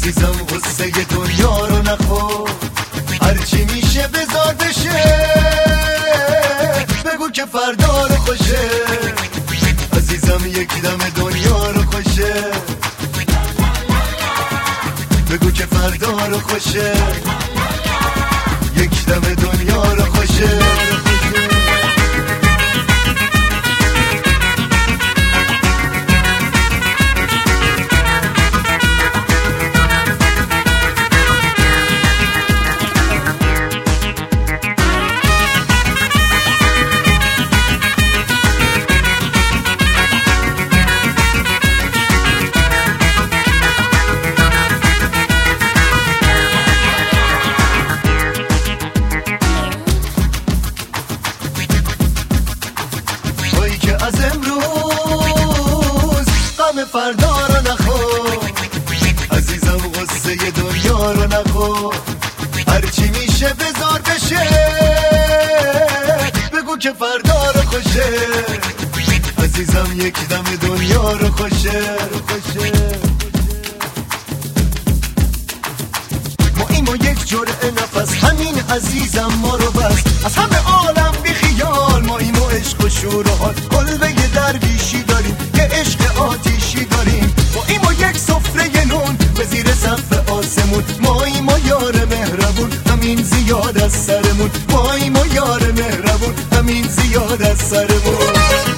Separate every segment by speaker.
Speaker 1: عزیزم غصه دنیا رو نخور، هرچی میشه بذار بشه، بگو که فردا رو خوشه. عزیزم یک دم دنیا رو خوشه، بگو که فردا رو خوشه، یک دم دنیا رو خوشه. از امروز غم فردا رو نخور، عزیزم غصه دنیا رو نخور، هرچی میشه بذار بشه، بگو که فردا رو خوشه. عزیزم یک دم دنیا رو خوشه. ما این و یک جرعه نفس، همین عزیزم ما رو بس، از همه عالم بی خیال. ما این و عشق و شور و حال، قلبه درویشی داریم، یه عشق آتیشی داریم. ما این و یک سفره نون به زیر سقف آسمون، ما این و یار مهربون همین زیاد از سرمون، ما این و یار مهربون همین زیاد از سرمون.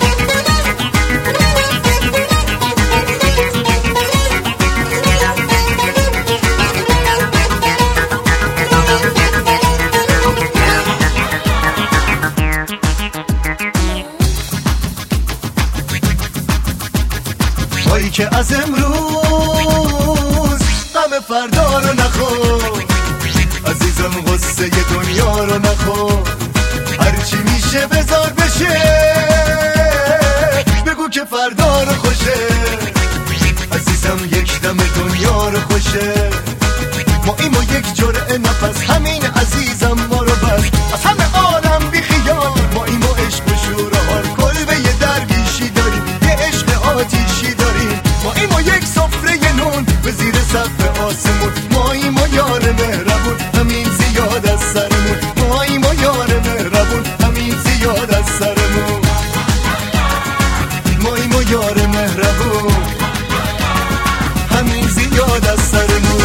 Speaker 1: تویی که از امروز غم فردا رو نخور، عزیزم غصه دنیا رو نخور، هرچی میشه بذار بشه، بگو که فردا رو خوشه. عزیزم یک دم دنیا رو خوشه، ما این و یک جرعه نفس، همین عزیزم ما رو بس، از همه عالم بی خیال. ما این و عشق و شور و حال، کلبه درویشی داریم، یه عشق آتیشی داریم. ما این و یک سفره نون به زیر سقف آسمون، ما این و یار مهربون همین زیاد از سرمون، ما این و یار مهربون همین زیاد از سرمون، ما این و یار مهربون همین زیاد از سرمون.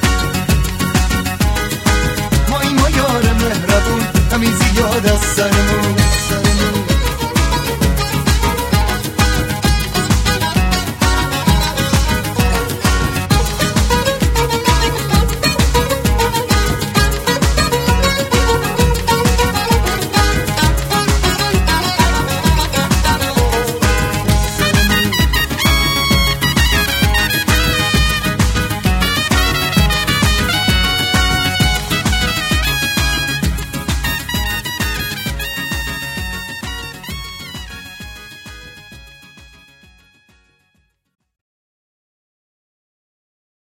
Speaker 1: همین زیاد از سرمون.